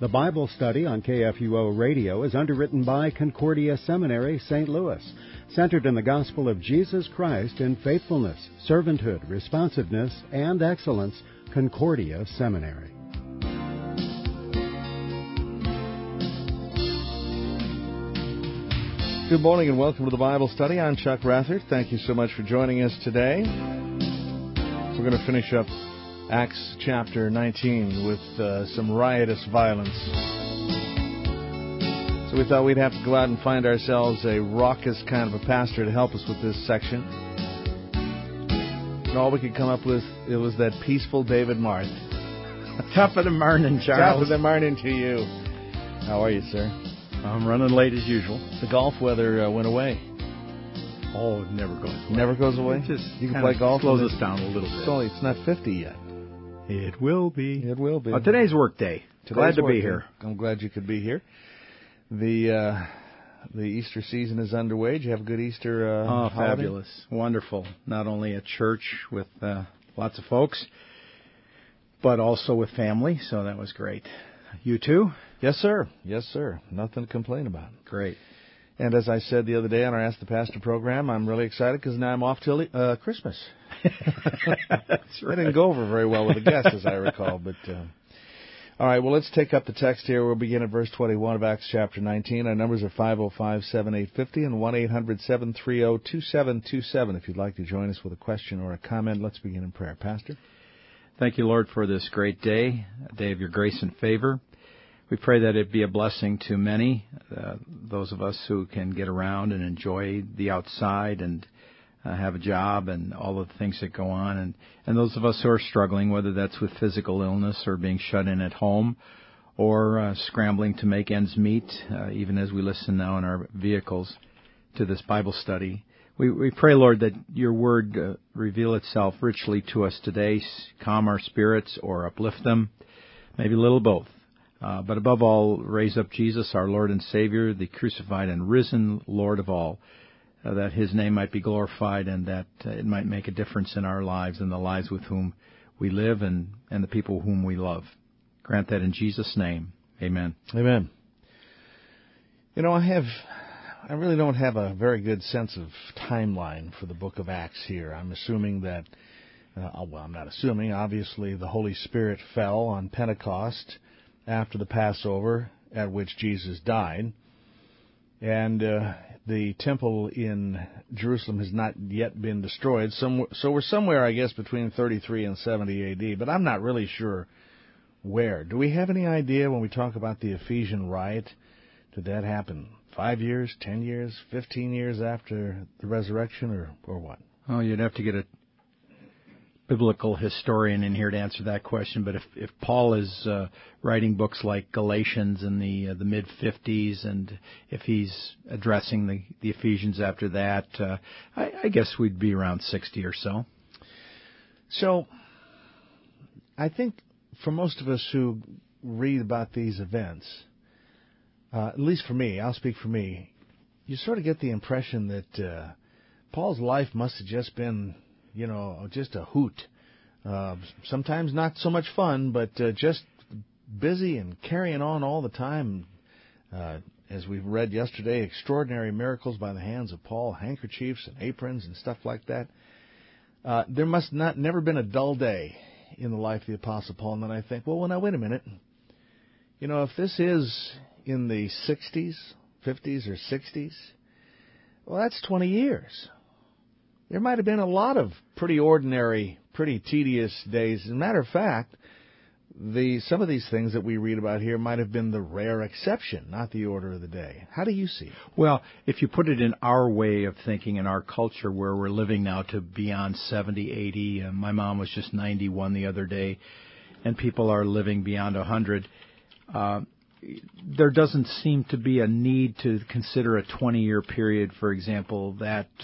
The Bible study on KFUO Radio is underwritten by Concordia Seminary, St. Louis, centered in the gospel of Jesus Christ in faithfulness, servanthood, responsiveness, and excellence. Concordia Seminary. Good morning and welcome to the Bible study. I'm Chuck Rathert. Thank you so much for joining us today. We're going to finish up Acts chapter 19 with some riotous violence. So we thought we'd have to go out and find ourselves a raucous kind of a pastor to help us with this section. And all we could come up with, it was that peaceful David Marth. Top of the morning, Charles. Top of the morning to you. How are you, sir? I'm running late as usual. The golf weather went away. Oh, it never goes away. Never goes away? It just you can play golf. Slows us down a little bit. It's not 50 yet. It will be. It will be. Today's work day. Glad to be here. I'm glad you could be here. The Easter season is underway. Did you have a good Easter holiday? Fabulous. Wonderful. Not only at church with lots of folks, but also with family, so that was great. You too? Yes, sir. Yes, sir. Nothing to complain about. Great. And as I said the other day on our Ask the Pastor program, I'm really excited because now I'm off till Christmas. That's right. I didn't go over very well with the guests, as I recall. But all right, well, let's take up the text here. We'll begin at verse 21 of Acts chapter 19. Our numbers are 505-7850 and 1-800-730-2727. If you'd like to join us with a question or a comment, let's begin in prayer. Pastor? Thank you, Lord, for this great day, a day of your grace and favor. We pray that it be a blessing to many, those of us who can get around and enjoy the outside and have a job and all of the things that go on, and those of us who are struggling, whether that's with physical illness or being shut in at home or scrambling to make ends meet, even as we listen now in our vehicles to this Bible study. We pray, Lord, that your word reveal itself richly to us today, calm our spirits or uplift them, maybe a little both. But above all, raise up Jesus, our Lord and Savior, the crucified and risen Lord of all, that his name might be glorified and that it might make a difference in our lives and the lives with whom we live and the people whom we love. Grant that in Jesus' name. Amen. Amen. You know, I really don't have a very good sense of timeline for the book of Acts here. I'm assuming that, I'm not assuming, obviously the Holy Spirit fell on Pentecost after the Passover, at which Jesus died. And the temple in Jerusalem has not yet been destroyed. So we're somewhere, I guess, between 33 and 70 A.D., but I'm not really sure where. Do we have any idea when we talk about the Ephesian riot? Did that happen 5 years, 10 years, 15 years after the resurrection, or what? Oh, you'd have to get a biblical historian in here to answer that question, but if Paul is writing books like Galatians in the mid-50s, and if he's addressing the Ephesians after that, I guess we'd be around 60 or so. So I think for most of us who read about these events, at least for me, I'll speak for me, you sort of get the impression that Paul's life must have just been, just a hoot. Sometimes not so much fun, but just busy and carrying on all the time. As we read yesterday, extraordinary miracles by the hands of Paul, handkerchiefs and aprons and stuff like that. There must never been a dull day in the life of the Apostle Paul. And then I think, well, now wait a minute. If this is in the 60s, 50s, or 60s, well, that's 20 years. There might have been a lot of pretty ordinary, pretty tedious days. As a matter of fact, some of these things that we read about here might have been the rare exception, not the order of the day. How do you see it? Well, if you put it in our way of thinking, in our culture where we're living now to beyond 70, 80, my mom was just 91 the other day, and people are living beyond 100, there doesn't seem to be a need to consider a 20-year period, for example,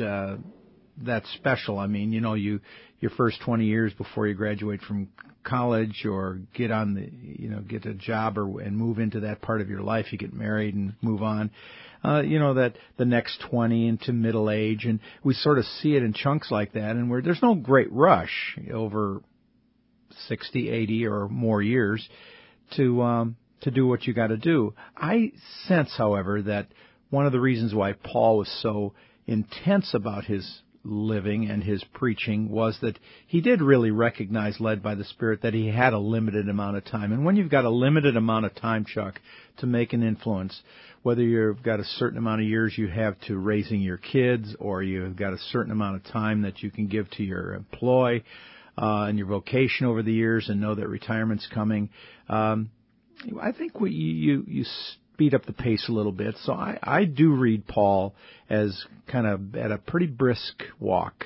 that's special. I mean, your first 20 years before you graduate from college or get a job and move into that part of your life, you get married and move on. That the next 20 into middle age, and we sort of see it in chunks like that, and where there's no great rush over 60, 80 or more years to to do what you got to do. I sense, however, that one of the reasons why Paul was so intense about his living and his preaching was that he did really recognize, led by the Spirit, that he had a limited amount of time. And when you've got a limited amount of time, Chuck, to make an influence, whether you've got a certain amount of years you have to raising your kids, or you've got a certain amount of time that you can give to your employ and your vocation over the years, and know that retirement's coming, I think you speed up the pace a little bit. So I do read Paul as kind of at a pretty brisk walk.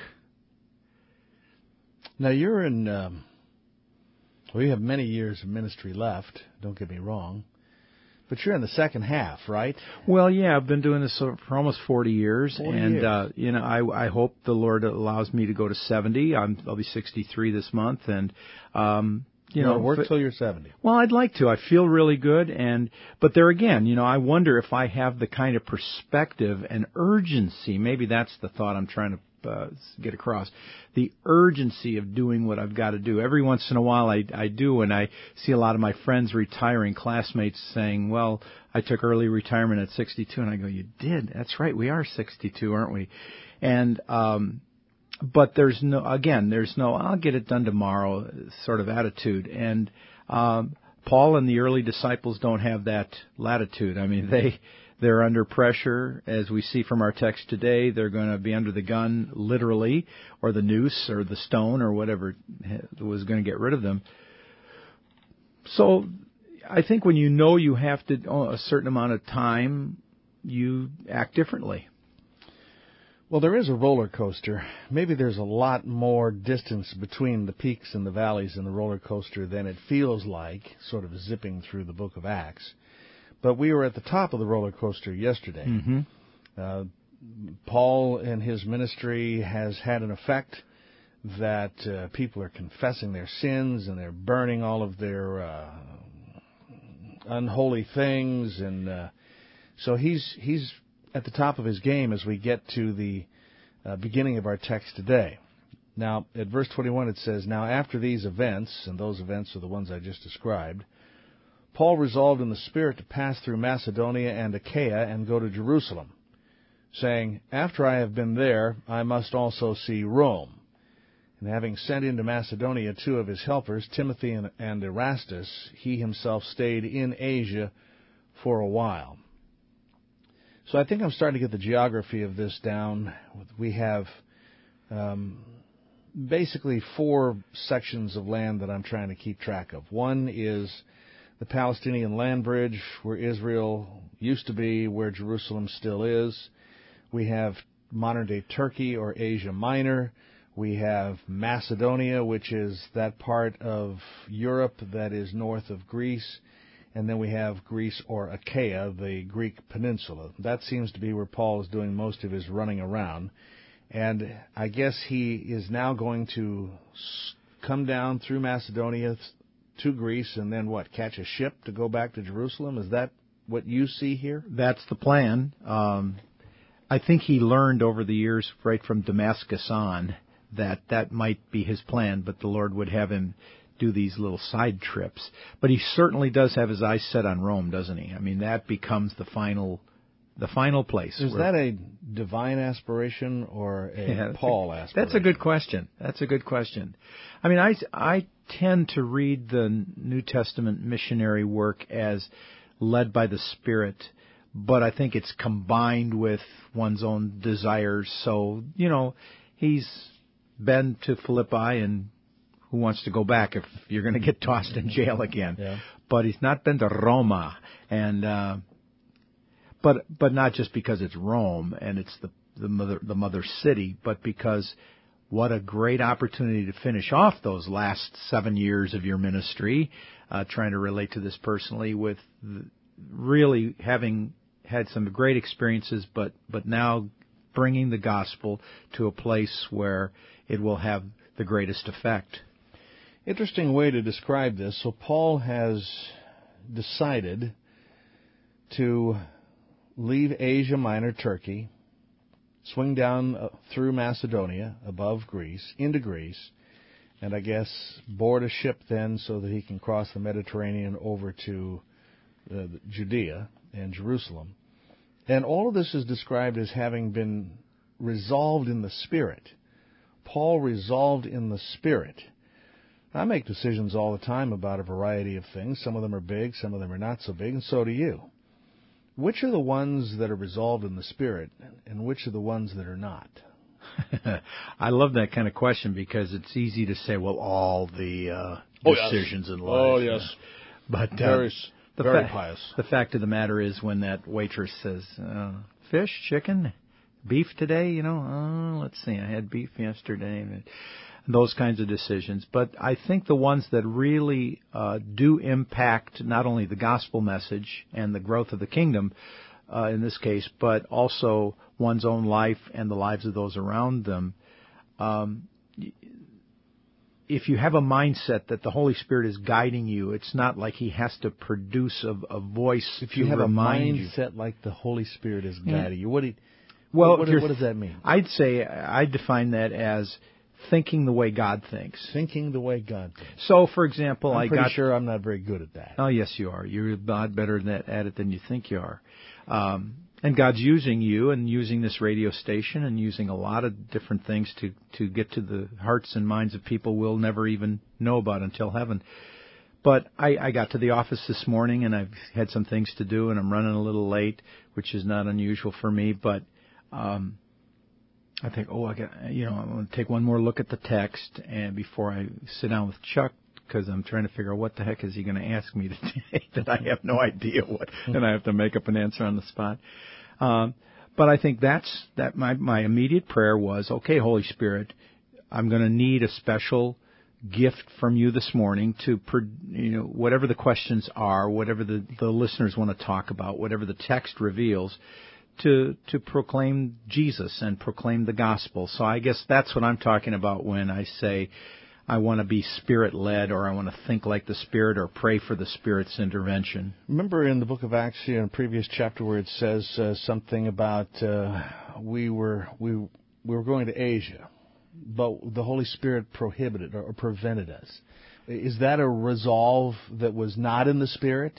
Now you're in, you have many years of ministry left, don't get me wrong, but you're in the second half, right? Well, yeah, I've been doing this for almost 40 years. I hope the Lord allows me to go to 70. I'll be 63 this month, and work till you're 70. Well, I'd like to. I feel really good, but there again, I wonder if I have the kind of perspective and urgency. Maybe that's the thought I'm trying to get across. The urgency of doing what I've got to do. Every once in a while I do, and I see a lot of my friends retiring, classmates saying, well, I took early retirement at 62, and I go, you did? That's right, we are 62, aren't we? And but there's no, I'll get it done tomorrow sort of attitude. And Paul and the early disciples don't have that latitude. I mean, they're under pressure, as we see from our text today. They're going to be under the gun, literally, or the noose, or the stone, or whatever was going to get rid of them. So I think when you have to a certain amount of time, you act differently. Well, there is a roller coaster. Maybe there's a lot more distance between the peaks and the valleys in the roller coaster than it feels like, sort of zipping through the book of Acts. But we were at the top of the roller coaster yesterday. Mm-hmm. Paul and his ministry has had an effect that people are confessing their sins, and they're burning all of their unholy things. And so he's at the top of his game as we get to the beginning of our text today. Now, at verse 21 it says, "Now after these events," and those events are the ones I just described, "Paul resolved in the Spirit to pass through Macedonia and Achaia and go to Jerusalem, saying, After I have been there, I must also see Rome. And having sent into Macedonia 2 of his helpers, Timothy and Erastus, he himself stayed in Asia for a while." So I think I'm starting to get the geography of this down. We have basically 4 sections of land that I'm trying to keep track of. One is the Palestinian land bridge, where Israel used to be, where Jerusalem still is. We have modern-day Turkey, or Asia Minor. We have Macedonia, which is that part of Europe that is north of Greece. And then we have Greece, or Achaia, the Greek peninsula. That seems to be where Paul is doing most of his running around. And I guess he is now going to come down through Macedonia to Greece, and then catch a ship to go back to Jerusalem? Is that what you see here? That's the plan. I think he learned over the years, right from Damascus on, that might be his plan, but the Lord would have him do these little side trips. But he certainly does have his eyes set on Rome, doesn't he? I mean, that becomes the final place. Is that a divine aspiration or a Paul aspiration? That's a good question. I mean, I tend to read the New Testament missionary work as led by the Spirit, but I think it's combined with one's own desires. So, he's been to Philippi, and who wants to go back if you're going to get tossed in jail again? Yeah. But he's not been to Roma, and but not just because it's Rome and it's the mother city, but because what a great opportunity to finish off those last 7 years of your ministry, trying to relate to this personally, with really having had some great experiences, but now bringing the gospel to a place where it will have the greatest effect. Interesting way to describe this. So Paul has decided to leave Asia Minor, Turkey, swing down through Macedonia, above Greece, into Greece, and I guess board a ship then so that he can cross the Mediterranean over to Judea and Jerusalem. And all of this is described as having been resolved in the Spirit. Paul resolved in the Spirit. I make decisions all the time about a variety of things. Some of them are big, some of them are not so big, and so do you. Which are the ones that are resolved in the Spirit, and which are the ones that are not? I love that kind of question because it's easy to say, well, all the decisions in life. Oh, yes. But very pious. The fact of the matter is when that waitress says, fish, chicken, beef today, let's see, I had beef yesterday. Those kinds of decisions. But I think the ones that really do impact not only the gospel message and the growth of the kingdom, in this case, but also one's own life and the lives of those around them. If you have a mindset that the Holy Spirit is guiding you, it's not like He has to produce a voice if you to have remind a mindset like the Holy Spirit is guiding you. What does that mean? I'd say I'd define that as thinking the way God thinks. Thinking the way God thinks. So, for example, I'm pretty sure I'm not very good at that. Oh, yes, you are. You're a lot better at it than you think you are. And God's using you and using this radio station and using a lot of different things to get to the hearts and minds of people we'll never even know about until heaven. But I got to the office this morning and I've had some things to do and I'm running a little late, which is not unusual for me. But I think, I'm going to take one more look at the text and before I sit down with Chuck, because I'm trying to figure out what the heck is he going to ask me today that I have no idea what, and I have to make up an answer on the spot. But I think that my immediate prayer was, okay, Holy Spirit, I'm going to need a special gift from you this morning to, whatever the questions are, whatever the listeners want to talk about, whatever the text reveals, to proclaim Jesus and proclaim the gospel. So I guess that's what I'm talking about when I say I want to be Spirit-led or I want to think like the Spirit or pray for the Spirit's intervention. Remember in the book of Acts, in a previous chapter where it says something about we were going to Asia, but the Holy Spirit prohibited or prevented us. Is that a resolve that was not in the Spirit?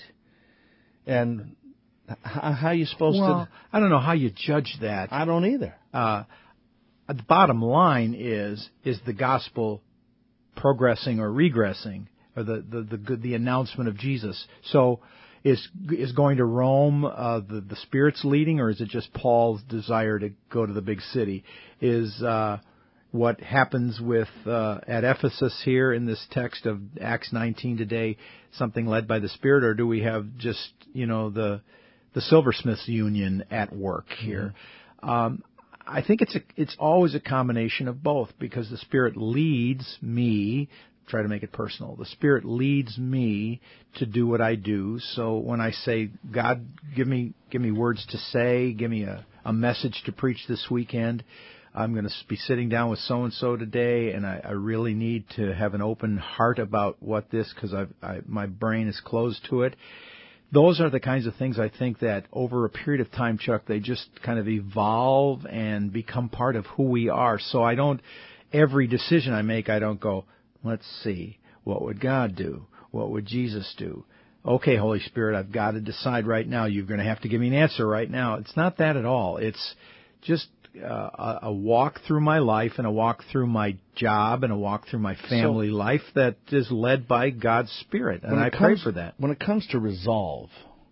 And how are you supposed to... Well, I don't know how you judge that. I don't either. The bottom line is the gospel progressing or regressing, or the announcement of Jesus. So is going to Rome the Spirit's leading, or is it just Paul's desire to go to the big city? Is what happens with at Ephesus here in this text of Acts 19 today something led by the Spirit, or do we have just the silversmiths union at work here? Mm-hmm. I think it's always a combination of both, because the Spirit leads me, try to make it personal, the Spirit leads me to do what I do. So when I say, God, give me words to say, give me a message to preach this weekend, I'm going to be sitting down with so-and-so today, and I really need to have an open heart about what this, because my brain is closed to it. Those are the kinds of things I think that over a period of time, Chuck, they just kind of evolve and become part of who we are. So every decision I make, I don't go, let's see, what would God do? What would Jesus do? Okay, Holy Spirit, I've got to decide right now. You're going to have to give me an answer right now. It's not that at all. It's just a walk through my life and a walk through my job and a walk through my family life that is led by God's Spirit, and I pray for that. When it comes to resolve,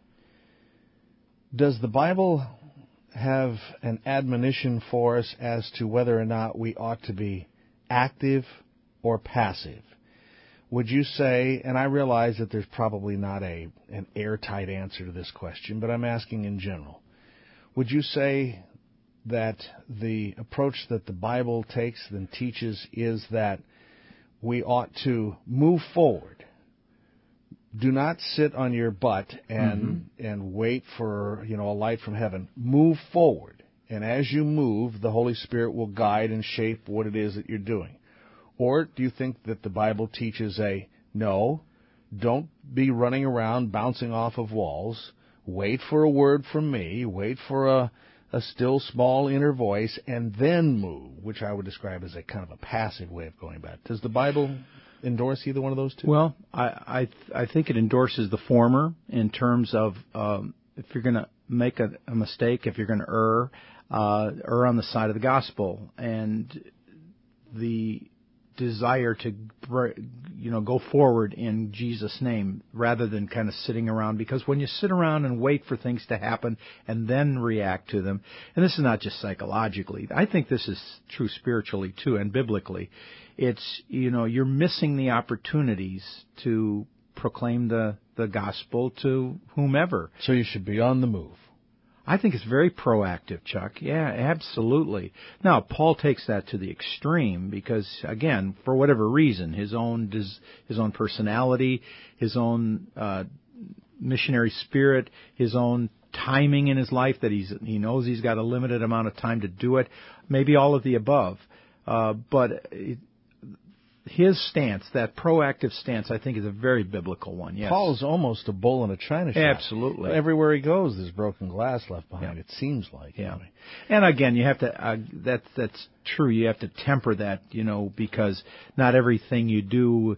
does the Bible have an admonition for us as to whether or not we ought to be active or passive? Would you say, and I realize that there's probably not an airtight answer to this question, but I'm asking in general, would you say that the approach that the Bible takes and teaches is that we ought to move forward? Do not sit on your butt and wait for a light from heaven. Move forward, and as you move, the Holy Spirit will guide and shape what it is that you're doing. Or do you think that the Bible teaches no, don't be running around bouncing off of walls. Wait for a word from me. Wait for a still small inner voice, and then move, which I would describe as a kind of a passive way of going about it. Does the Bible endorse either one of those two? Well, I think it endorses the former in terms of if you're going to make a mistake, if you're going to err on the side of the gospel, and the desire to go forward in Jesus' name rather than kind of sitting around. Because when you sit around and wait for things to happen and then react to them, and this is not just psychologically, I think this is true spiritually too and biblically. It's, you're missing the opportunities to proclaim the gospel to whomever. So you should be on the move. I think it's very proactive, Chuck. Yeah, absolutely. Now, Paul takes that to the extreme because, again, for whatever reason, his own personality, his own missionary spirit, his own timing in his life that he knows he's got a limited amount of time to do it, maybe all of the above. But his stance, that proactive stance, I think is a very biblical one. Yes. Paul is almost a bull in a china shop. Absolutely. Everywhere he goes, there's broken glass left behind. Yeah. It seems like. Yeah. And again, you have to. That's true. You have to temper that, because not everything you do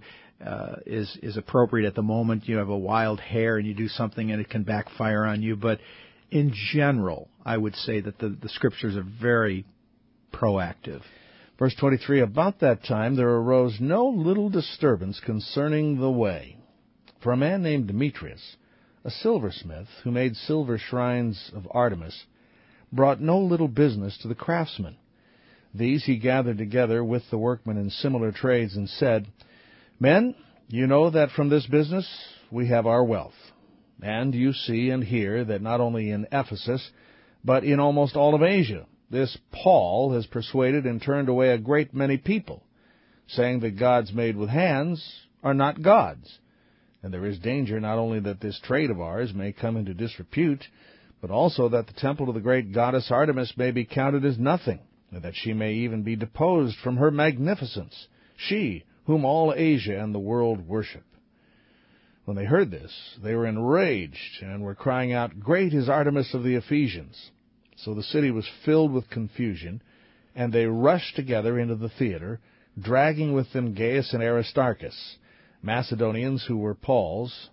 is appropriate at the moment. You have a wild hair and you do something and it can backfire on you. But in general, I would say that the Scriptures are very proactive. Verse 23, about that time there arose no little disturbance concerning the way. For a man named Demetrius, a silversmith, who made silver shrines of Artemis, brought no little business to the craftsmen. These he gathered together with the workmen in similar trades and said, Men, you know that from this business we have our wealth. And you see and hear that not only in Ephesus, but in almost all of Asia, this Paul has persuaded and turned away a great many people, saying that gods made with hands are not gods. And there is danger not only that this trade of ours may come into disrepute, but also that the temple of the great goddess Artemis may be counted as nothing, and that she may even be deposed from her magnificence, she whom all Asia and the world worship. When they heard this, they were enraged and were crying out, Great is Artemis of the Ephesians! So the city was filled with confusion, and they rushed together into the theater, dragging with them Gaius and Aristarchus, Macedonians who were Paul's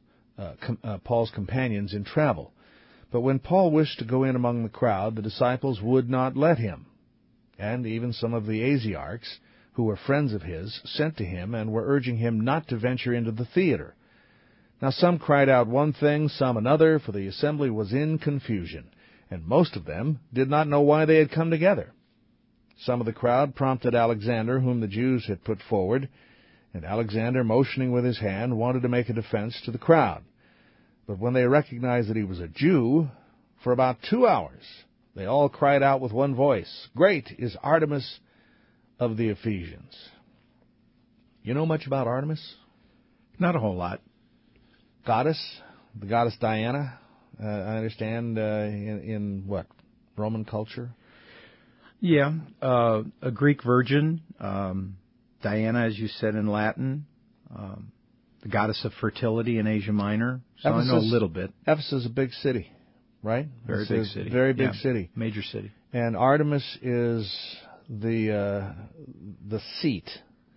companions in travel. But when Paul wished to go in among the crowd, the disciples would not let him. And even some of the Asiarchs, who were friends of his, sent to him and were urging him not to venture into the theater. Now some cried out one thing, some another, for the assembly was in confusion, and most of them did not know why they had come together. Some of the crowd prompted Alexander, whom the Jews had put forward, and Alexander, motioning with his hand, wanted to make a defense to the crowd. But when they recognized that he was a Jew, for about 2 hours they all cried out with one voice, Great is Artemis of the Ephesians. You know much about Artemis? Not a whole lot. Goddess, the goddess Diana, I understand, in what, Roman culture? Yeah, a Greek virgin, Diana, as you said in Latin, the goddess of fertility in Asia Minor. So Ephesus, I know a little bit. Ephesus is a big city, right? Very big city. Very big city. Major city. And Artemis is the seat.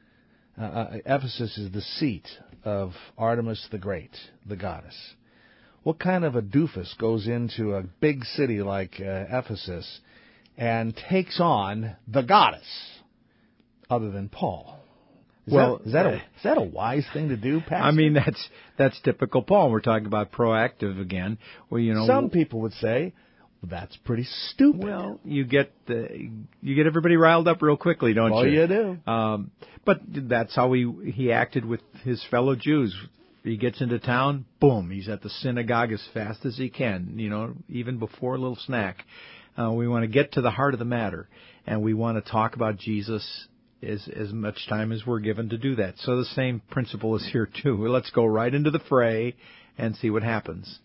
Ephesus is the seat of Artemis the Great, the goddess. What kind of a doofus goes into a big city like Ephesus and takes on the goddess other than Paul? Is that a wise thing to do, Pastor? I mean, that's typical Paul. We're talking about proactive again. Well, some people would say, that's pretty stupid. Well, you get everybody riled up real quickly, don't you? Well, you do. But that's how he acted with his fellow Jews. He gets into town, boom, he's at the synagogue as fast as he can, even before a little snack. We want to get to the heart of the matter, and we want to talk about Jesus as much time as we're given to do that. So the same principle is here, too. Let's go right into the fray and see what happens.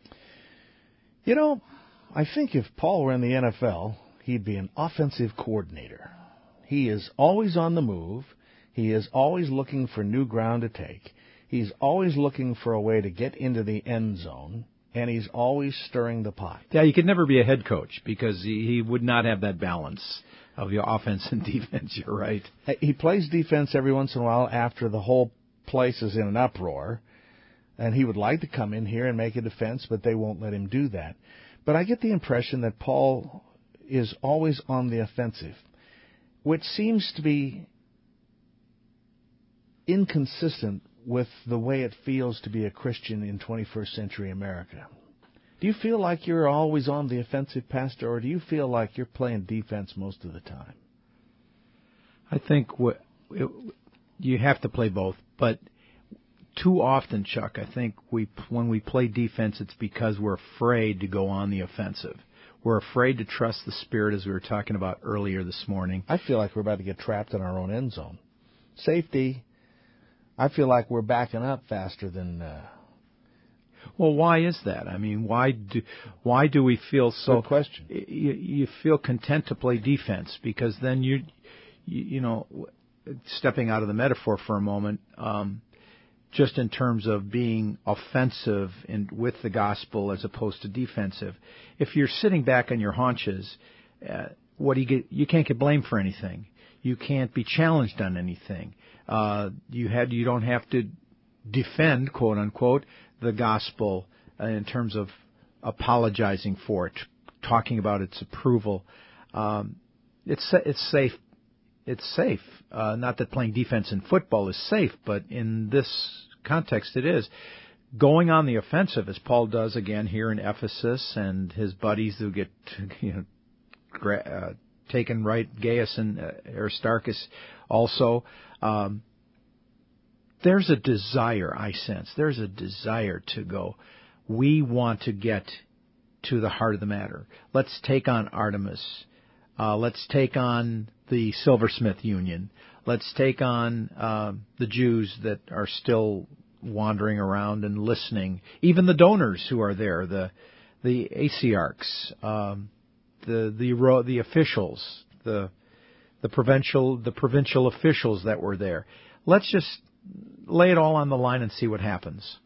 I think if Paul were in the NFL, he'd be an offensive coordinator. He is always on the move. He is always looking for new ground to take. He's always looking for a way to get into the end zone, and he's always stirring the pot. Yeah, you could never be a head coach because he would not have that balance of your offense and defense. You're right. He plays defense every once in a while after the whole place is in an uproar, and he would like to come in here and make a defense, but they won't let him do that. But I get the impression that Paul is always on the offensive, which seems to be inconsistent with the way it feels to be a Christian in 21st century America. Do you feel like you're always on the offensive, Pastor, or do you feel like you're playing defense most of the time? I think you have to play both, but too often, Chuck, I think when we play defense, it's because we're afraid to go on the offensive. We're afraid to trust the Spirit, as we were talking about earlier this morning. I feel like we're about to get trapped in our own end zone. Safety. I feel like we're backing up faster than... Well, why is that? I mean, why do we feel so... Good question. You feel content to play defense because then you know, stepping out of the metaphor for a moment, just in terms of being offensive with the gospel as opposed to defensive. If you're sitting back on your haunches, what do you get? You can't get blamed for anything. You can't be challenged on anything. You don't have to defend, quote unquote, the gospel in terms of apologizing for it, talking about its approval. It's safe. It's safe. Not that playing defense in football is safe, but in this context it is. Going on the offensive, as Paul does again here in Ephesus, and his buddies who get taken right, Gaius and Aristarchus also. There's a desire, I sense. There's a desire to go. We want to get to the heart of the matter. Let's take on Artemis. Let's take on the Silversmith Union. Let's take on the Jews that are still wandering around and listening. Even the donors who are there, the Asiarchs, the officials, the provincial officials that were there. Let's just lay it all on the line and see what happens.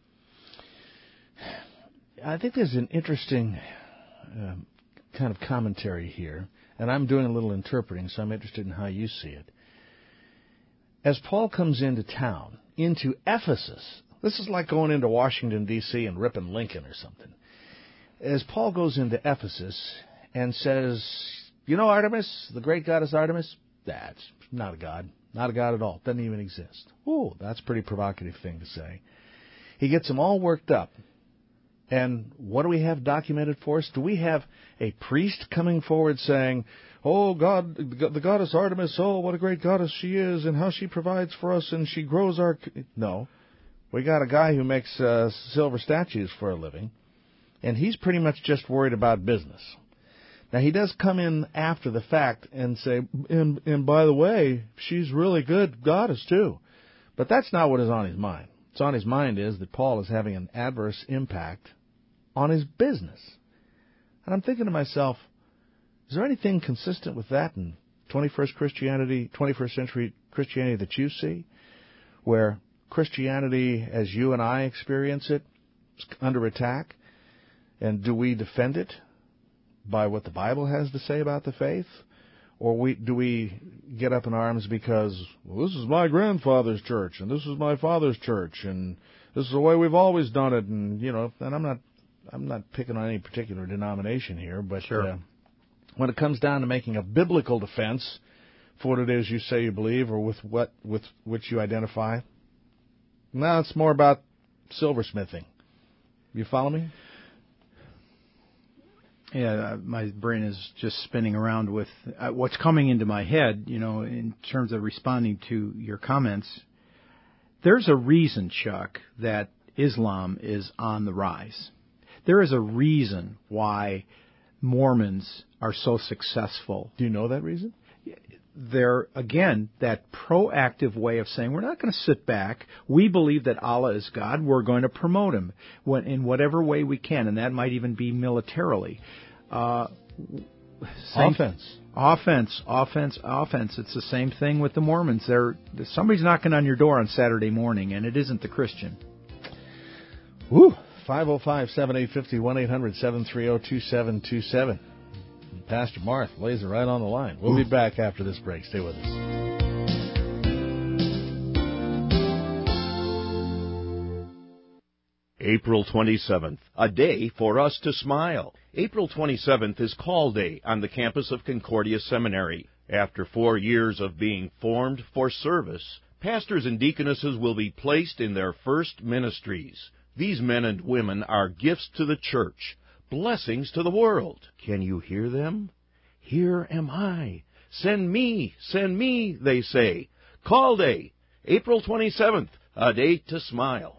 I think there's an interesting kind of commentary here, and I'm doing a little interpreting, so I'm interested in how you see it. As Paul comes into town, into Ephesus, this is like going into Washington, D.C. and ripping Lincoln or something. As Paul goes into Ephesus and says, you know Artemis, the great goddess Artemis? That's not a god. Not a god at all. Doesn't even exist. Ooh, that's a pretty provocative thing to say. He gets them all worked up. And what do we have documented for us? Do we have a priest coming forward saying, oh, God, the goddess Artemis, oh, what a great goddess she is, and how she provides for us, and she grows our... No. We got a guy who makes silver statues for a living, and he's pretty much just worried about business. Now, he does come in after the fact and say, and by the way, she's really good goddess, too. But that's not what is on his mind. What's on his mind is that Paul is having an adverse impact on his business. And I'm thinking to myself, is there anything consistent with that in 21st century Christianity that you see, where Christianity, as you and I experience it, is under attack? And do we defend it by what the Bible has to say about the faith? Or do we get up in arms because, well, this is my grandfather's church, and this is my father's church, and this is the way we've always done it, and, and I'm not picking on any particular denomination here, but sure. When it comes down to making a biblical defense for what it is you say you believe or with which you identify, now it's more about silversmithing. You follow me? Yeah, my brain is just spinning around with what's coming into my head, in terms of responding to your comments. There's a reason, Chuck, that Islam is on the rise. There is a reason why Mormons are so successful. Do you know that reason? They're, again, that proactive way of saying, we're not going to sit back. We believe that Allah is God. We're going to promote Him in whatever way we can, and that might even be militarily. Offense. It's the same thing with the Mormons. Somebody's knocking on your door on Saturday morning, and it isn't the Christian. Woo! 505-7850, 1-800-730-2727. Pastor Marth lays it right on the line. We'll be back after this break. Stay with us. April 27th, a day for us to smile. April 27th is Call Day on the campus of Concordia Seminary. After 4 years of being formed for service, pastors and deaconesses will be placed in their first ministries. These men and women are gifts to the church, blessings to the world. Can you hear them? Here am I. Send me, they say. Call Day, April 27th, a day to smile.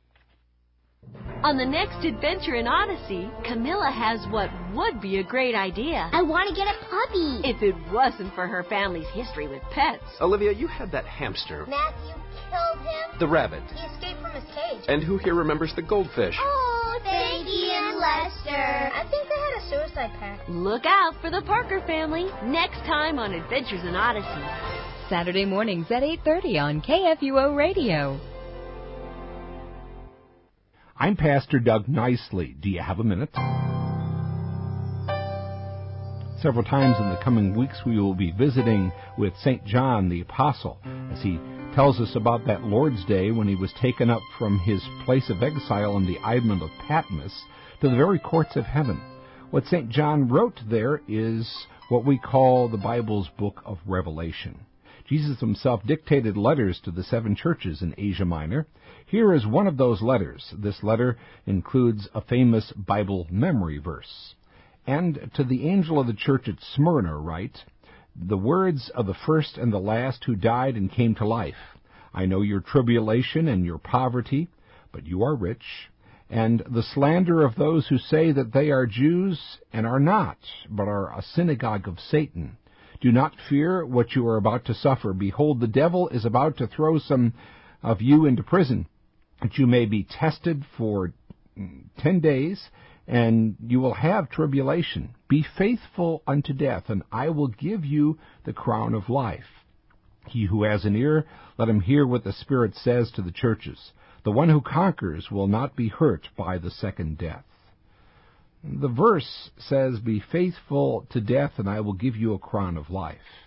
On the next adventure in Odyssey, Camilla has what would be a great idea. I want to get a puppy. If it wasn't for her family's history with pets. Olivia, you had that hamster. Matthew killed him. The rabbit. He escaped from his cage. And who here remembers the goldfish? Oh, Peggy and Lester. I think they had a suicide pact. Look out for the Parker family next time on Adventures in Odyssey. Saturday mornings at 8:30 on KFUO Radio. I'm Pastor Doug Nicely. Do you have a minute? Several times in the coming weeks we will be visiting with St. John the Apostle as he tells us about that Lord's Day when he was taken up from his place of exile on the island of Patmos to the very courts of heaven. What St. John wrote there is what we call the Bible's book of Revelation. Jesus himself dictated letters to the 7 churches in Asia Minor. Here is one of those letters. This letter includes a famous Bible memory verse. And to the angel of the church at Smyrna write, "The words of the first and the last who died and came to life. I know your tribulation and your poverty, but you are rich, and the slander of those who say that they are Jews and are not, but are a synagogue of Satan. Do not fear what you are about to suffer. Behold, the devil is about to throw some of you into prison, that you may be tested for 10 days, and you will have tribulation. Be faithful unto death, and I will give you the crown of life. He who has an ear, let him hear what the Spirit says to the churches. The one who conquers will not be hurt by the second death." The verse says, "Be faithful to death, and I will give you a crown of life."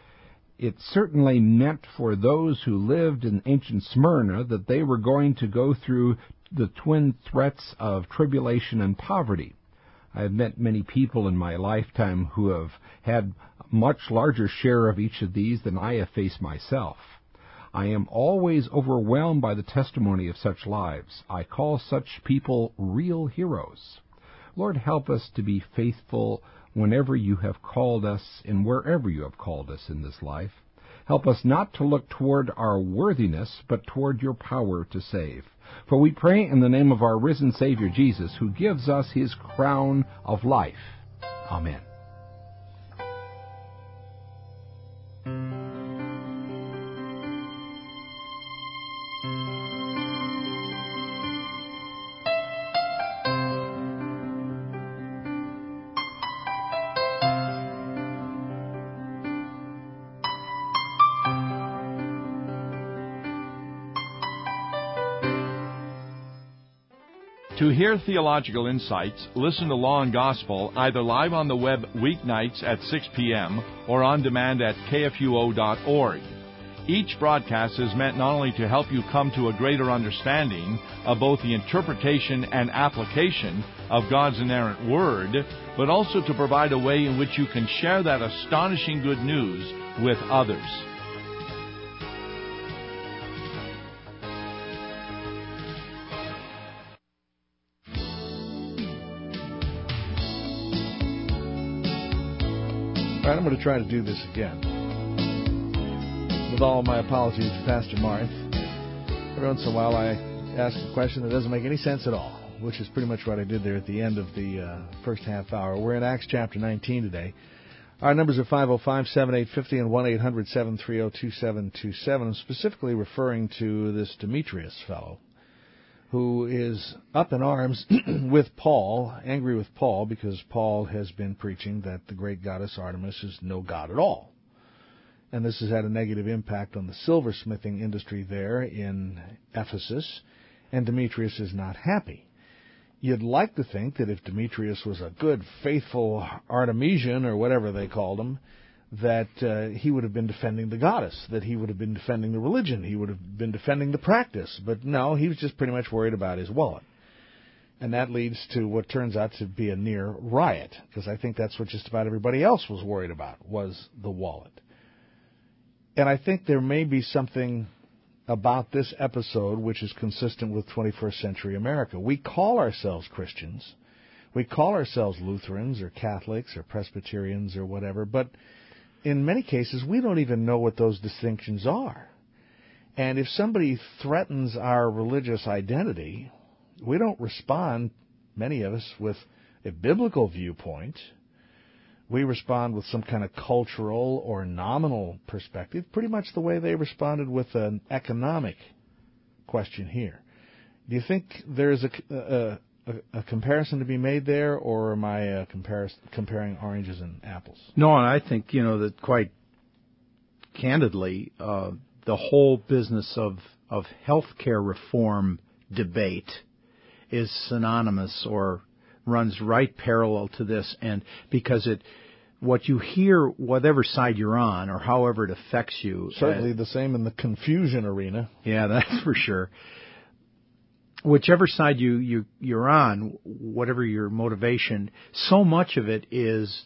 It certainly meant for those who lived in ancient Smyrna that they were going to go through the twin threats of tribulation and poverty. I have met many people in my lifetime who have had a much larger share of each of these than I have faced myself. I am always overwhelmed by the testimony of such lives. I call such people real heroes. Lord, help us to be faithful whenever you have called us and wherever you have called us in this life. Help us not to look toward our worthiness, but toward your power to save. For we pray in the name of our risen Savior Jesus, who gives us his crown of life. Amen. To hear theological insights, listen to Law and Gospel either live on the web weeknights at 6 p.m. or on demand at kfuo.org. Each broadcast is meant not only to help you come to a greater understanding of both the interpretation and application of God's inerrant Word, but also to provide a way in which you can share that astonishing good news with others. All right, I'm going to try to do this again. With all my apologies to Pastor Marth. Every once in a while I ask a question that doesn't make any sense at all, which is pretty much what I did there at the end of the first half hour. We're in Acts chapter 19 today. Our numbers are 505-7850 and 1-800-730-2727. I'm specifically referring to this Demetrius fellow who is up in arms with Paul, angry with Paul because Paul has been preaching that the great goddess Artemis is no god at all. And this has had a negative impact on the silversmithing industry there in Ephesus, and Demetrius is not happy. You'd like to think that if Demetrius was a good, faithful Artemisian, or whatever they called him, that he would have been defending the goddess, that he would have been defending the religion, he would have been defending the practice. But no, he was just pretty much worried about his wallet. And that leads to what turns out to be a near riot, because I think that's what just about everybody else was worried about, was the wallet. And I think there may be something about this episode which is consistent with 21st century America. We call ourselves Christians. We call ourselves Lutherans or Catholics or Presbyterians or whatever, but in many cases we don't even know what those distinctions are. And if somebody threatens our religious identity, we don't respond, many of us, with a biblical viewpoint. We respond with some kind of cultural or nominal perspective, pretty much the way they responded with an economic question here. Do you think there's a comparison to be made there, or am I comparing oranges and apples? No, and I think, that quite candidly, the whole business of healthcare reform debate is synonymous or runs right parallel to this, and because what you hear, whatever side you're on, or however it affects you, certainly the same in the confusion arena. Yeah, that's for sure. Whichever side you're on, whatever your motivation, so much of it is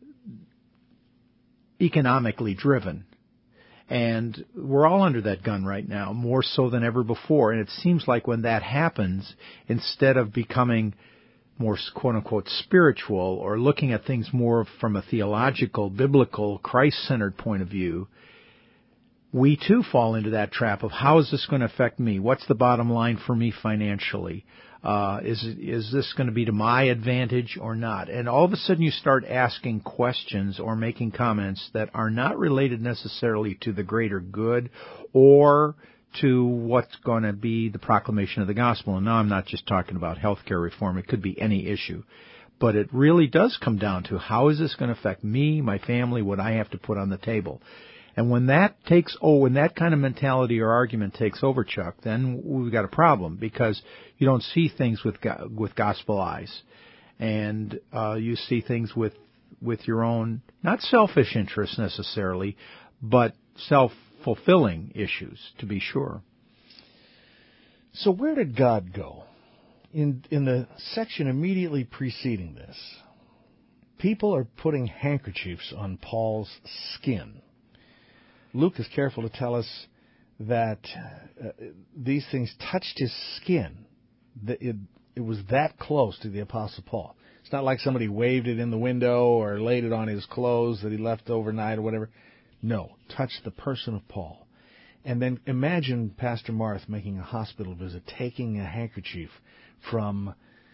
economically driven. And we're all under that gun right now, more so than ever before. And it seems like when that happens, instead of becoming more quote-unquote spiritual or looking at things more from a theological, biblical, Christ-centered point of view, we too fall into that trap of how is this going to affect me? What's the bottom line for me financially? Is this going to be to my advantage or not? And all of a sudden you start asking questions or making comments that are not related necessarily to the greater good or to what's going to be the proclamation of the gospel. And now I'm not just talking about healthcare reform. It could be any issue. But it really does come down to how is this going to affect me, my family, what I have to put on the table. And when that kind of mentality or argument takes over, Chuck, then we've got a problem, because you don't see things with gospel eyes, and you see things with your own, not selfish interests necessarily, but self-fulfilling issues, to be sure. So where did God go? In the section immediately preceding this, people are putting handkerchiefs on Paul's skin. Luke is careful to tell us that these things touched his skin. It was that close to the Apostle Paul. It's not like somebody waved it in the window or laid it on his clothes that he left overnight or whatever. No, touched the person of Paul. And then imagine Pastor Marth making a hospital visit, taking a handkerchief from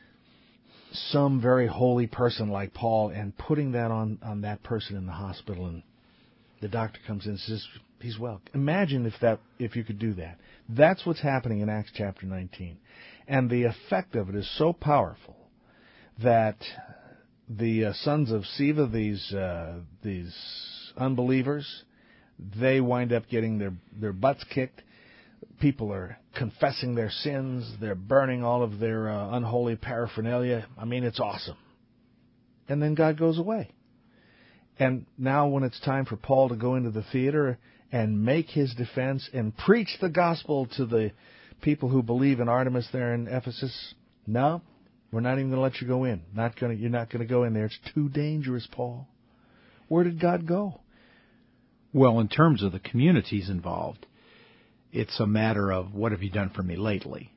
some very holy person like Paul and putting that on that person in the hospital, and the doctor comes in and says, he's well. Imagine if you could do that. That's what's happening in Acts chapter 19. And the effect of it is so powerful that the sons of Sceva, these unbelievers, they wind up getting their butts kicked. People are confessing their sins. They're burning all of their unholy paraphernalia. I mean, it's awesome. And then God goes away. And now when it's time for Paul to go into the theater and make his defense and preach the gospel to the people who believe in Artemis there in Ephesus, no, we're not even going to let you go in. You're not going to go in there. It's too dangerous, Paul. Where did God go? Well, in terms of the communities involved, it's a matter of what have you done for me lately?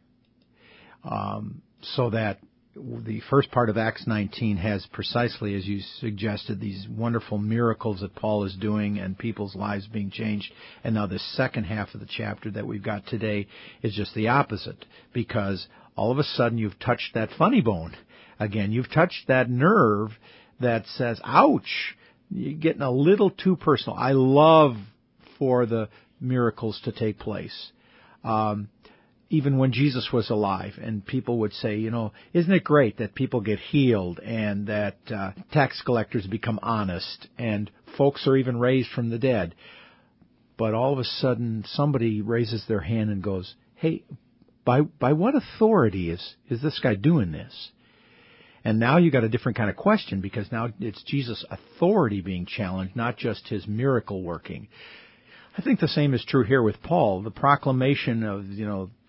So that the first part of Acts 19 has precisely, as you suggested, these wonderful miracles that Paul is doing and people's lives being changed. And now the second half of the chapter that we've got today is just the opposite, because all of a sudden you've touched that funny bone. Again, you've touched that nerve that says, ouch, you're getting a little too personal. I love for the miracles to take place. Even when Jesus was alive, and people would say, isn't it great that people get healed and that tax collectors become honest and folks are even raised from the dead? But all of a sudden, somebody raises their hand and goes, hey, by what authority is this guy doing this? And now you got a different kind of question, because now it's Jesus' authority being challenged, not just his miracle working. I think the same is true here with Paul. The proclamation of,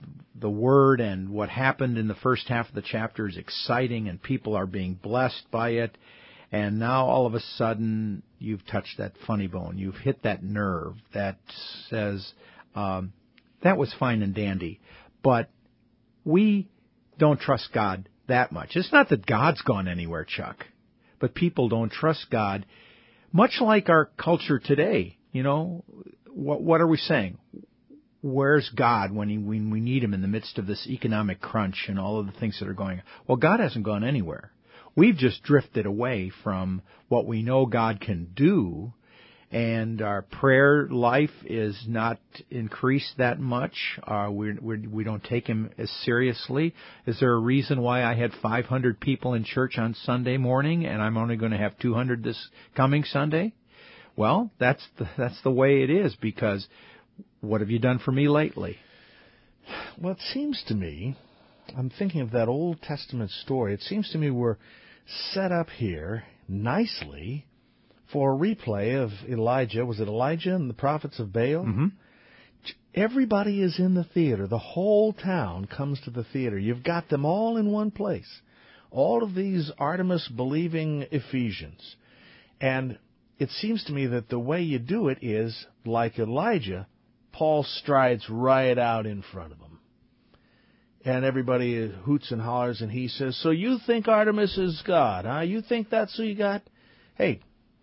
the Word and what happened in the first half of the chapter is exciting and people are being blessed by it. And now all of a sudden you've touched that funny bone. You've hit that nerve that says, that was fine and dandy, but we don't trust God that much. It's not that God's gone anywhere, Chuck, but people don't trust God, much like our culture today. You know, what are we saying? Where's God when we need Him in the midst of this economic crunch and all of the things that are going on? Well, God hasn't gone anywhere. We've just drifted away from what we know God can do, and our prayer life is not increased that much. We don't take Him as seriously. Is there a reason why I had 500 people in church on Sunday morning and I'm only going to have 200 this coming Sunday? Well, that's the way it is, because what have you done for me lately? Well, it seems to me, I'm thinking of that Old Testament story. It seems to me we're set up here nicely for a replay of Elijah. Was it Elijah and the prophets of Baal? Mm-hmm. Everybody is in the theater. The whole town comes to the theater. You've got them all in one place. All of these Artemis-believing Ephesians. And it seems to me that the way you do it is, like Elijah, Paul strides right out in front of them. And everybody hoots and hollers, and he says, so you think Artemis is God, huh? You think that's who you got? Hey,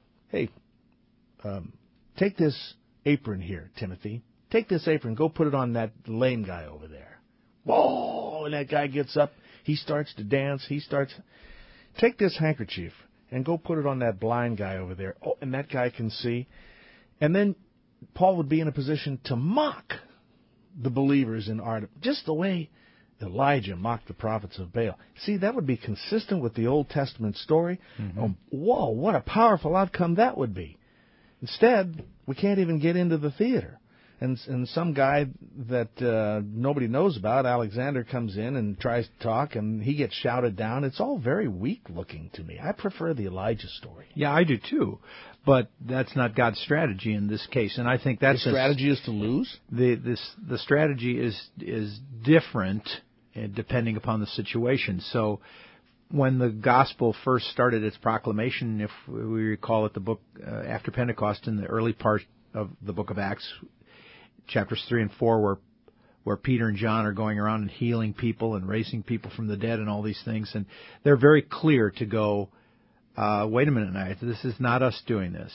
take this apron here, Timothy. Take this apron, go put it on that lame guy over there. Whoa! And that guy gets up, he starts to dance, take this handkerchief and go put it on that blind guy over there. Oh, and that guy can see. And then Paul would be in a position to mock the believers in Artemis, just the way Elijah mocked the prophets of Baal. See, that would be consistent with the Old Testament story. Mm-hmm. Oh, whoa, what a powerful outcome that would be. Instead, we can't even get into the theater. And some guy that nobody knows about, Alexander, comes in and tries to talk, and he gets shouted down. It's all very weak-looking to me. I prefer the Elijah story. Yeah, I do too. But that's not God's strategy in this case, and I think that's the strategy is to lose. The strategy is different depending upon the situation. So, when the gospel first started its proclamation, if we recall it, the book after Pentecost, in the early part of the book of Acts, chapters 3 and 4, where Peter and John are going around and healing people and raising people from the dead and all these things, and they're very clear to go, wait a minute, this is not us doing this.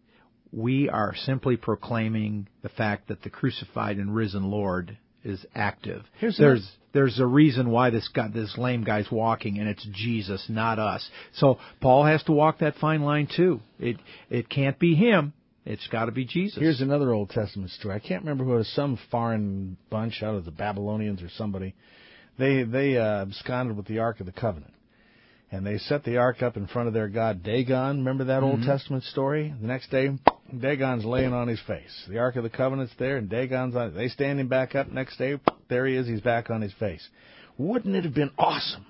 We are simply proclaiming the fact that the crucified and risen Lord is active. There's a reason why this lame guy's walking, and it's Jesus, not us. So Paul has to walk that fine line too. It can't be him. It's got to be Jesus. Here's another Old Testament story. I can't remember who it was, some foreign bunch out of the Babylonians or somebody. They absconded with the Ark of the Covenant. And they set the Ark up in front of their god Dagon. Remember that Old Testament story? The next day, Dagon's laying on his face. The Ark of the Covenant's there, and Dagon's on it. They stand him back up. Next day, there he is. He's back on his face. Wouldn't it have been awesome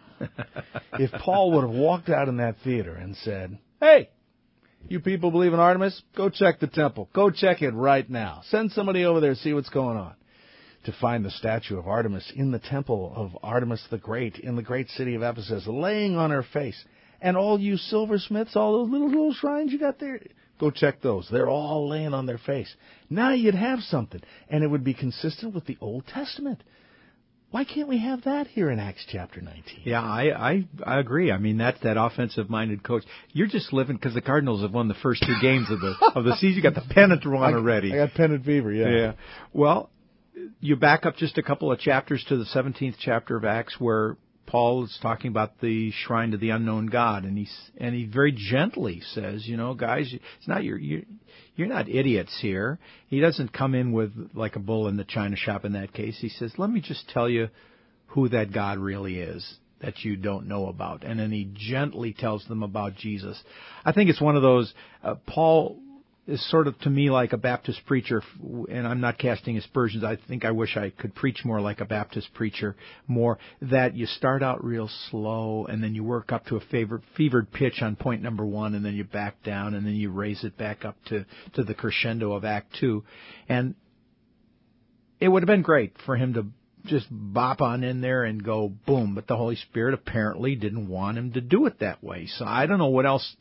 if Paul would have walked out in that theater and said, hey, you people believe in Artemis? Go check the temple. Go check it right now. Send somebody over there to see what's going on. To find the statue of Artemis in the temple of Artemis the Great in the great city of Ephesus, laying on her face. And all you silversmiths, all those little shrines you got there, go check those. They're all laying on their face. Now you'd have something, and it would be consistent with the Old Testament. Why can't we have that here in Acts chapter 19? Yeah, I agree. I mean, that's that offensive-minded coach. You're just living because the Cardinals have won the first two games of the season. You got the pennant run already. I got pennant fever, yeah. Well, you back up just a couple of chapters to the 17th chapter of Acts, where Paul is talking about the shrine to the unknown God, and he very gently says, guys, it's not you're not idiots here. He doesn't come in with like a bull in the china shop in that case. He says, let me just tell you who that God really is that you don't know about, and then he gently tells them about Jesus. I think it's one of those Paul is sort of, to me, like a Baptist preacher, and I'm not casting aspersions. I think I wish I could preach more like a Baptist preacher, more that you start out real slow, and then you work up to a fevered pitch on point number 1, and then you back down, and then you raise it back up to the crescendo of Act 2. And it would have been great for him to just bop on in there and go boom. But the Holy Spirit apparently didn't want him to do it that way. So I don't know what else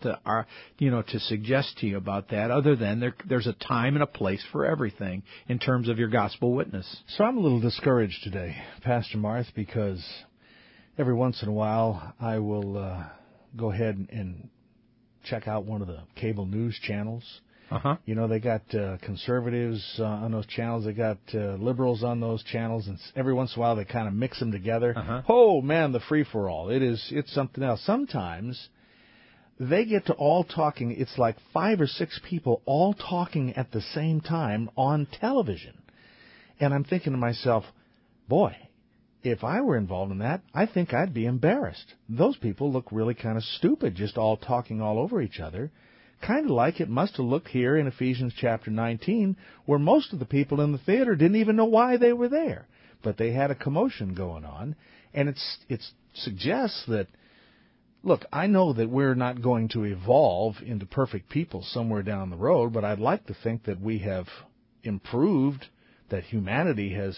to suggest to you about that, other than there's a time and a place for everything in terms of your gospel witness. So I'm a little discouraged today, Pastor Marth, because every once in a while I will go ahead and check out one of the cable news channels. Uh-huh. You know, they got conservatives on those channels. They got liberals on those channels. And every once in a while, they kind of mix them together. Uh-huh. Oh, man, the free-for-all. It's something else. Sometimes they get to all talking. It's like 5 or 6 people all talking at the same time on television. And I'm thinking to myself, boy, if I were involved in that, I think I'd be embarrassed. Those people look really kind of stupid, just all talking all over each other. Kind of like it must have looked here in Ephesians chapter 19, where most of the people in the theater didn't even know why they were there. But they had a commotion going on, and it suggests that, look, I know that we're not going to evolve into perfect people somewhere down the road, but I'd like to think that we have improved, that humanity has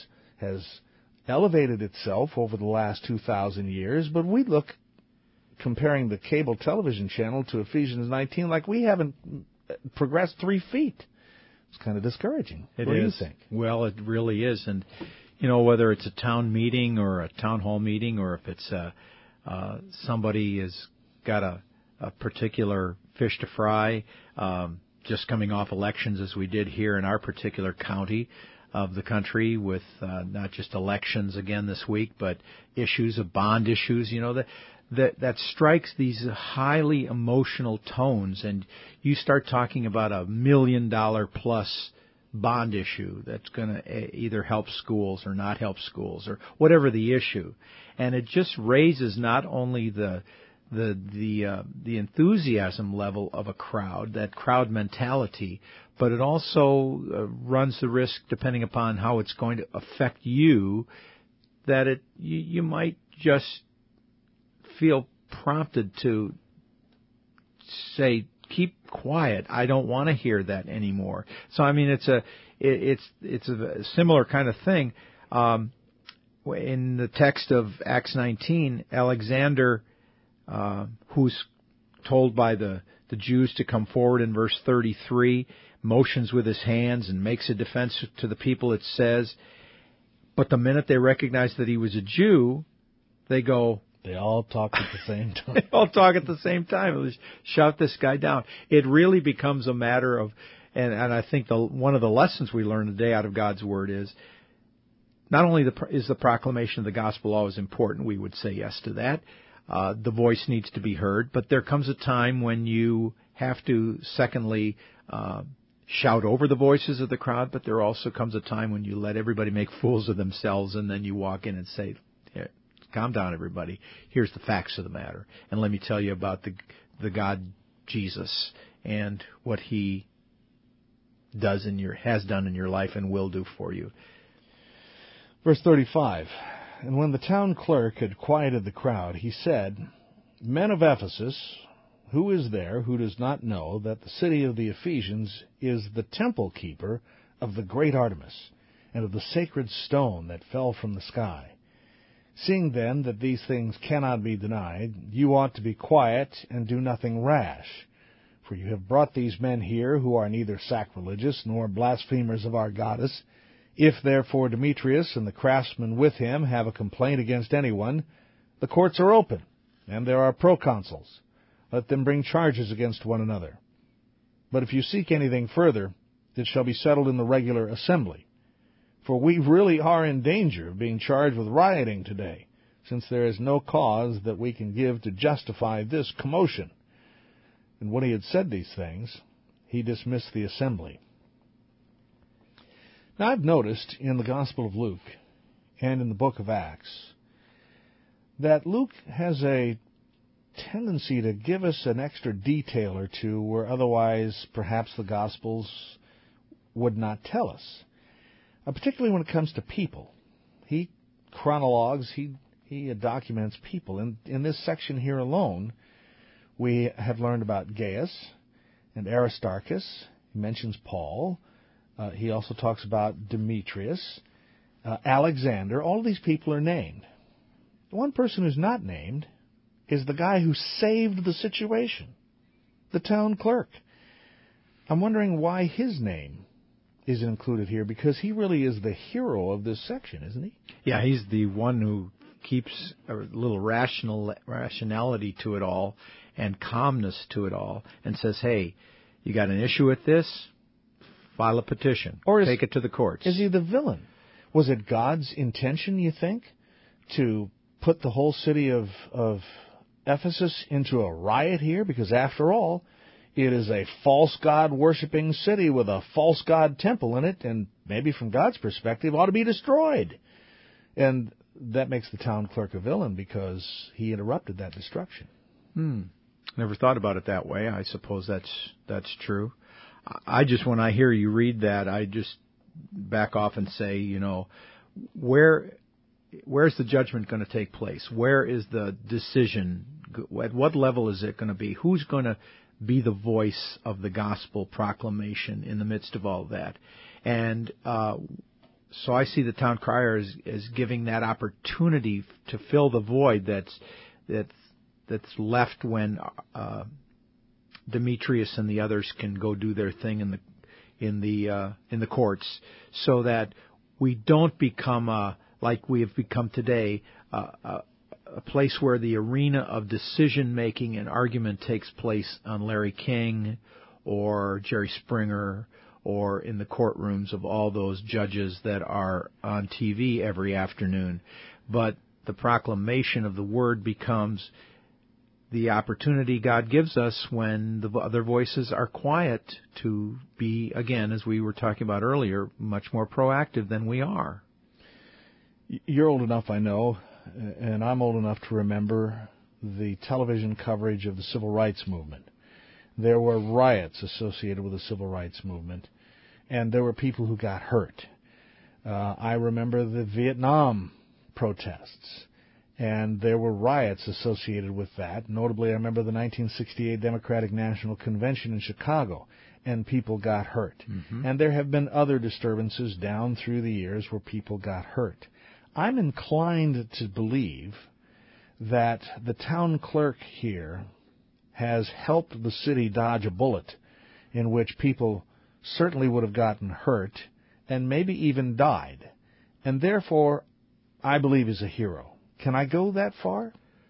elevated itself over the last 2,000 years, but we look, comparing the cable television channel to Ephesians 19, like we haven't progressed 3 feet. It's kind of discouraging. What do you think? Well, it really is. And, whether it's a town meeting or a town hall meeting, or if it's somebody has got a particular fish to fry, just coming off elections as we did here in our particular county of the country, with not just elections again this week, but issues of bond issues, that strikes these highly emotional tones, and you start talking about $1 million plus bond issue that's going to either help schools or not help schools, or whatever the issue, and it just raises not only the enthusiasm level of a crowd, that crowd mentality, but it also runs the risk, depending upon how it's going to affect you, that you might just feel prompted to say, keep quiet. I don't want to hear that anymore. So I mean, it's a similar kind of thing. In the text of Acts 19, Alexander, who's told by the Jews to come forward in verse 33, motions with his hands and makes a defense to the people, it says, but the minute they recognize that he was a Jew, they go, they all talk at the same time. They all talk at the same time. Let's shout this guy down. It really becomes a matter of, and I think one of the lessons we learn today out of God's Word is, not only is the proclamation of the gospel always important, we would say yes to that. The voice needs to be heard, but there comes a time when you have to, secondly, shout over the voices of the crowd, but there also comes a time when you let everybody make fools of themselves, and then you walk in and say, here, calm down, everybody. Here's the facts of the matter, and let me tell you about the God Jesus and what He has done in your life and will do for you. Verse 35, and when the town clerk had quieted the crowd, he said, men of Ephesus, who is there who does not know that the city of the Ephesians is the temple keeper of the great Artemis, and of the sacred stone that fell from the sky? Seeing then that these things cannot be denied, you ought to be quiet and do nothing rash. For you have brought these men here who are neither sacrilegious nor blasphemers of our goddess. If therefore Demetrius and the craftsmen with him have a complaint against anyone, the courts are open, and there are proconsuls. Let them bring charges against one another. But if you seek anything further, it shall be settled in the regular assembly. For we really are in danger of being charged with rioting today, since there is no cause that we can give to justify this commotion. And when he had said these things, he dismissed the assembly. Now, I've noticed in the Gospel of Luke and in the book of Acts that Luke has a tendency to give us an extra detail or two where otherwise perhaps the Gospels would not tell us, particularly when it comes to people. He chronologues, he documents people. In this section here alone, we have learned about Gaius and Aristarchus. He mentions Paul. He also talks about Demetrius. Alexander, all of these people are named. The one person who's not named is the guy who saved the situation, the town clerk. I'm wondering why his name is included here, because he really is the hero of this section, isn't he? Yeah, he's the one who keeps a little rationality to it all and calmness to it all and says, hey, you got an issue with this? File a petition. Or take it to the courts. Is he the villain? Was it God's intention, you think, to put the whole city of Ephesus into a riot here? Because after all, it is a false god-worshipping city with a false god temple in it, and maybe from God's perspective ought to be destroyed. And that makes the town clerk a villain because he interrupted that destruction. Never thought about it that way. I suppose that's true. I just, when I hear you read that, I just back off and say, where's the judgment going to take place? Where is the decision? At what level is it going to be? Who's going to be the voice of the gospel proclamation in the midst of all that? And so I see the town crier as giving that opportunity to fill the void that's left when Demetrius and the others can go do their thing in the courts, so that we don't become like we have become today, a place where the arena of decision making and argument takes place on Larry King or Jerry Springer, or in the courtrooms of all those judges that are on TV every afternoon. But the proclamation of the word becomes the opportunity God gives us when the other voices are quiet to be, again, as we were talking about earlier, much more proactive than we are. You're old enough, I know, and I'm old enough to remember the television coverage of the Civil Rights Movement. There were riots associated with the Civil Rights Movement, and there were people who got hurt. I remember the Vietnam protests, and there were riots associated with that. Notably, I remember the 1968 Democratic National Convention in Chicago, and people got hurt. And there have been other disturbances down through the years where people got hurt. I'm inclined to believe that the town clerk here has helped the city dodge a bullet in which people certainly would have gotten hurt and maybe even died, and therefore I believe is a hero. Can I go that far?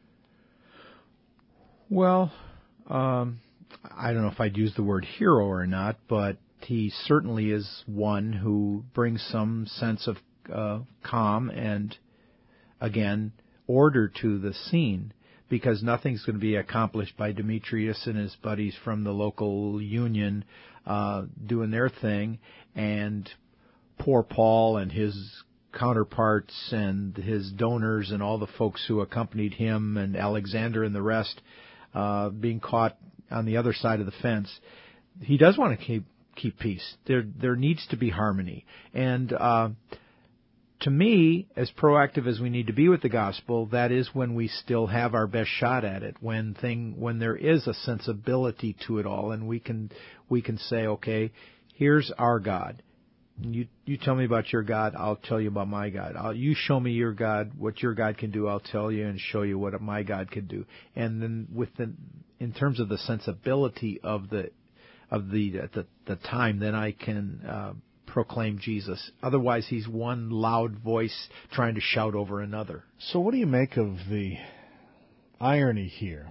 Well, I don't know if I'd use the word hero or not, but he certainly is one who brings some sense of calm and, again, order to the scene, because nothing's going to be accomplished by Demetrius and his buddies from the local union doing their thing, and poor Paul and his counterparts and his donors and all the folks who accompanied him and Alexander and the rest being caught on the other side of the fence. He does want to keep peace. There needs to be harmony. And to me, as proactive as we need to be with the gospel, that is when we still have our best shot at it, when there is a sensibility to it all, and we can say, okay, here's our God. You tell me about your God, I'll tell you about my God. You show me your God, what your God can do, I'll tell you and show you what my God can do. And then in terms of the sensibility of the time, then I can proclaim Jesus. Otherwise, he's one loud voice trying to shout over another. So what do you make of the irony here,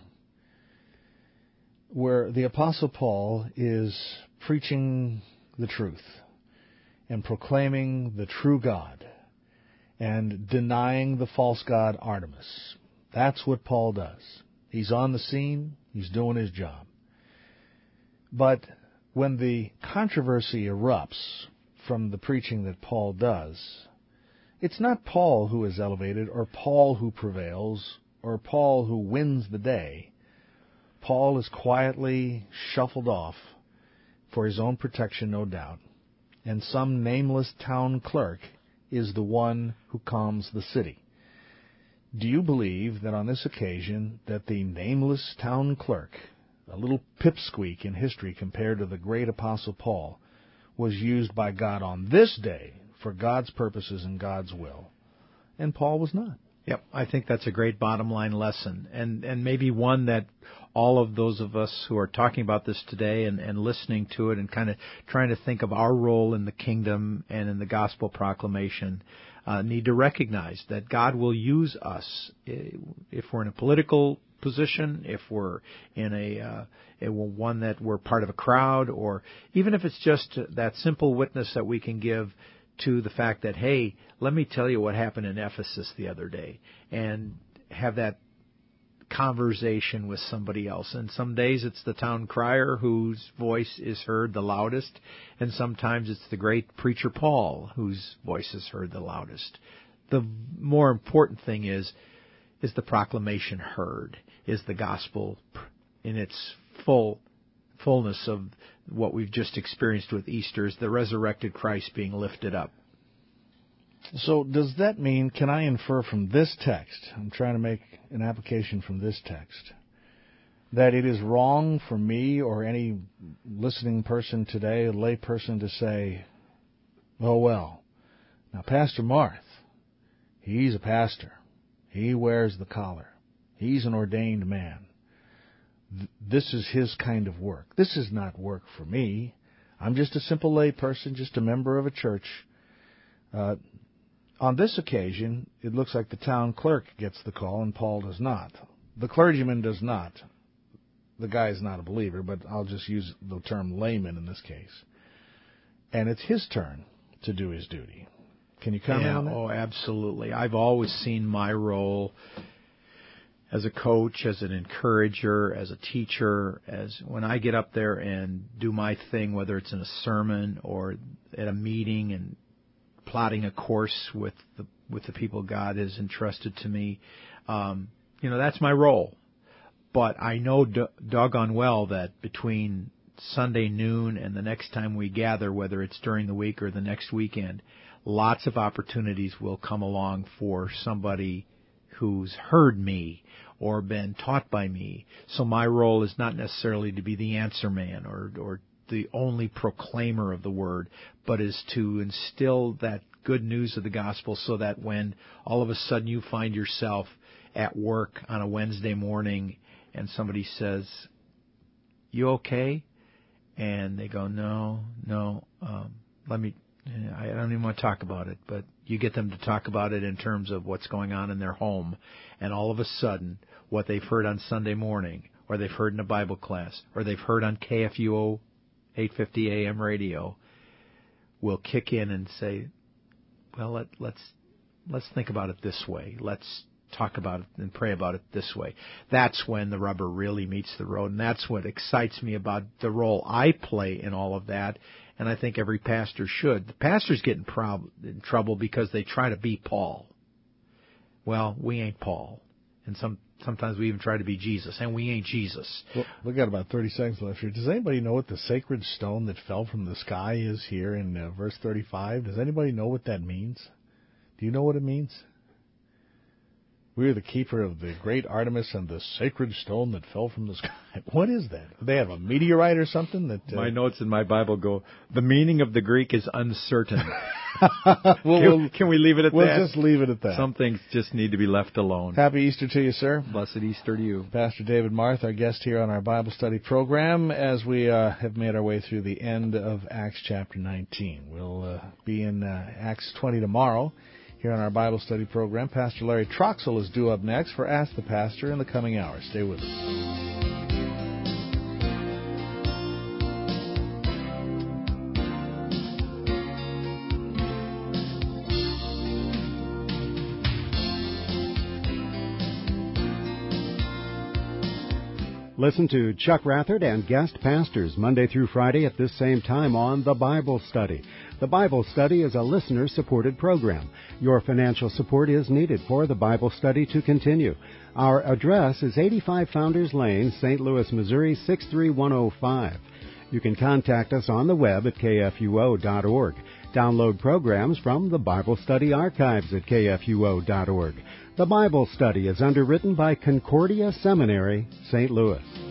where the Apostle Paul is preaching the truth and proclaiming the true God and denying the false god Artemis? That's what Paul does. He's on the scene. He's doing his job. But when the controversy erupts from the preaching that Paul does, it's not Paul who is elevated or Paul who prevails or Paul who wins the day. Paul is quietly shuffled off for his own protection, no doubt, and some nameless town clerk is the one who calms the city. Do you believe that on this occasion that the nameless town clerk, a little pipsqueak in history compared to the great Apostle Paul, was used by God on this day for God's purposes and God's will. And Paul was not. Yep, I think that's a great bottom line lesson, and maybe one that all of those of us who are talking about this today and listening to it and kind of trying to think of our role in the kingdom and in the gospel proclamation need to recognize that God will use us if we're in a political position, if we're in one that we're part of a crowd, or even if it's just that simple witness that we can give to the fact that, hey, let me tell you what happened in Ephesus the other day, and have that conversation with somebody else. And some days it's the town crier whose voice is heard the loudest, and sometimes it's the great preacher Paul whose voice is heard the loudest. The more important thing is the proclamation heard? Is the gospel in its fullness of what we've just experienced with Easter, is the resurrected Christ being lifted up? So does that mean, can I infer from this text, I'm trying to make an application from this text, that it is wrong for me or any listening person today, a lay person, to say, oh, well, now Pastor Marth, he's a pastor. He wears the collar. He's an ordained man. This is his kind of work. This is not work for me. I'm just a simple lay person, just a member of a church. On this occasion, it looks like the town clerk gets the call and Paul does not. The clergyman does not. The guy is not a believer, but I'll just use the term layman in this case. And it's his turn to do his duty. Can you comment on that? Oh, absolutely. I've always seen my role as a coach, as an encourager, as a teacher, as when I get up there and do my thing, whether it's in a sermon or at a meeting and plotting a course with the people God has entrusted to me, that's my role. But I know doggone well that between Sunday noon and the next time we gather, whether it's during the week or the next weekend, lots of opportunities will come along for somebody who's heard me or been taught by me. So my role is not necessarily to be the answer man or the only proclaimer of the word, but is to instill that good news of the gospel so that when all of a sudden you find yourself at work on a Wednesday morning and somebody says, "You okay?" And they go, no, I don't even want to talk about it, but you get them to talk about it in terms of what's going on in their home, and all of a sudden, what they've heard on Sunday morning, or they've heard in a Bible class, or they've heard on KFUO 850 AM radio, will kick in and say, well, let's think about it this way. Let's talk about it and pray about it this way. That's when the rubber really meets the road, and that's what excites me about the role I play in all of that. And I think every pastor should. The pastors get in trouble because they try to be Paul. Well, we ain't Paul. And sometimes we even try to be Jesus, and we ain't Jesus. Well, we got about 30 seconds left here. Does anybody know what the sacred stone that fell from the sky is here in verse 35? Does anybody know what that means? Do you know what it means? We are the keeper of the great Artemis and the sacred stone that fell from the sky. What is that? Do they have a meteorite or something? My notes in my Bible go, the meaning of the Greek is uncertain. Can we leave it at that? We'll just leave it at that. Some things just need to be left alone. Happy Easter to you, sir. Blessed Easter to you. Pastor David Marth, our guest here on our Bible study program, as we have made our way through the end of Acts chapter 19. We'll be in Acts 20 tomorrow. Here on our Bible study program, Pastor Larry Troxell is due up next for Ask the Pastor in the coming hours. Stay with us. Listen to Chuck Rathert and guest pastors Monday through Friday at this same time on The Bible Study. The Bible Study is a listener-supported program. Your financial support is needed for the Bible Study to continue. Our address is 85 Founders Lane, St. Louis, Missouri, 63105. You can contact us on the web at kfuo.org. Download programs from the Bible Study archives at kfuo.org. The Bible Study is underwritten by Concordia Seminary, St. Louis.